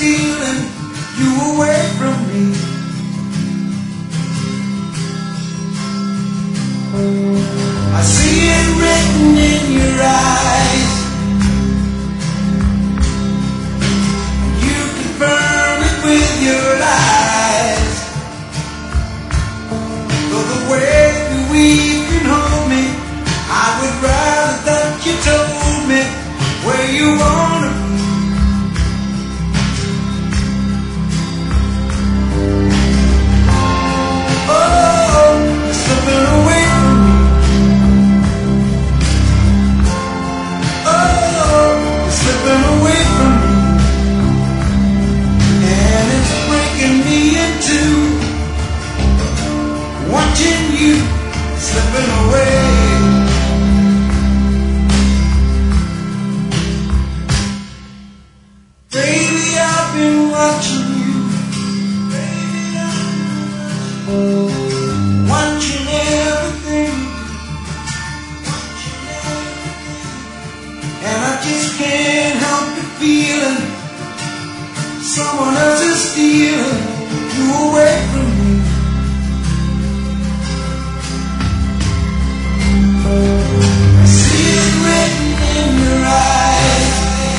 stealing you away from me. I see it written in your eyes. You confirm it with your lies. Though the way we can hold me, I would rather that you told me where you wanna be. Oh, you're slipping away from me. Oh, you're slipping away from me. And it's breaking me in two, watching you slipping away. Baby, I've been watching you. Baby, I've been watching everything. And I just can't help but feeling someone else is stealing you away from me. I see it written in your eyes,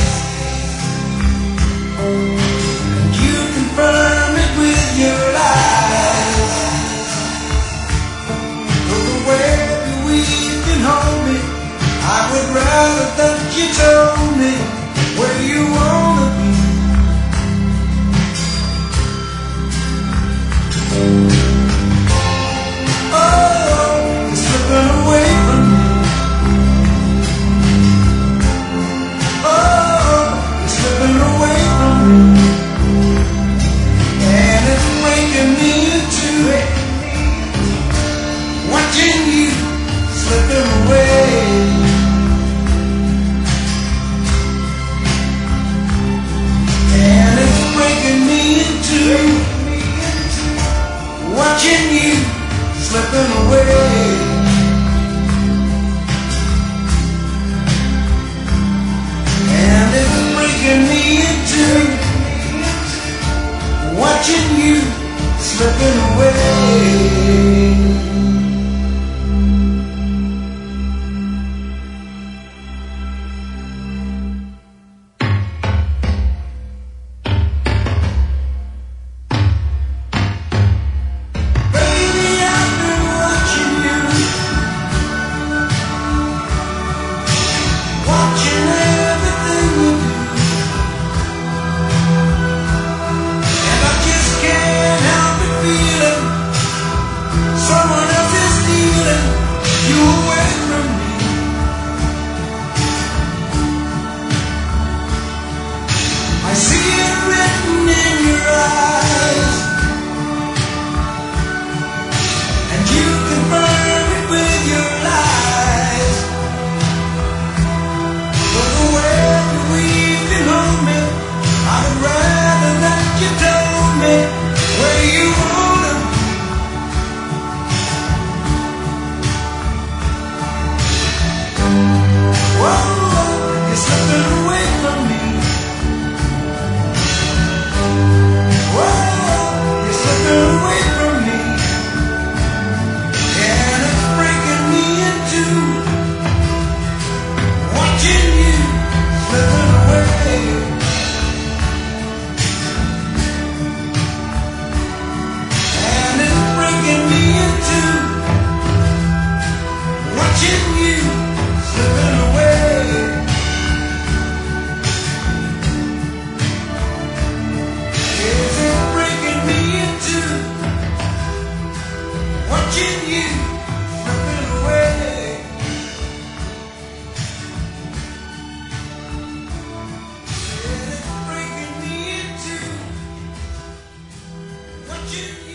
and you confirm it with your lies. Though the way that we can hold me, I would rather that you told me where you wanna be. Oh, you're slipping away from me. Oh, you're slipping away from me. And it's breaking me in two, watching you slipping away. And it's breaking me in two, watching you slipping away. And it's breaking me in two, watching you slipping away. I see it written in your eyes, and you confirm it with your lies. But the way that we can hold me, I would rather that you told me where you wanna be. Whoa, you're slipping away from me. You're slipping away from me, and it's breaking me in two, watching you slipping away. And it's breaking me in two, watching you slipping away. Watching you slipping away. And it's breaking me in two, watching you.